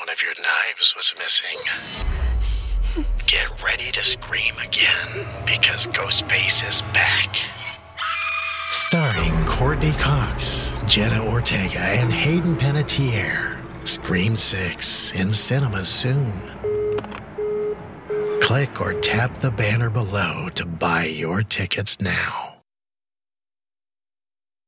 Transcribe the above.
of your knives was missing. Get ready to scream again, because Ghostface is back. Starring Courtney Cox, Jenna Ortega, and Hayden Panettiere. Scream 6 in cinemas soon. Click or tap the banner below to buy your tickets now.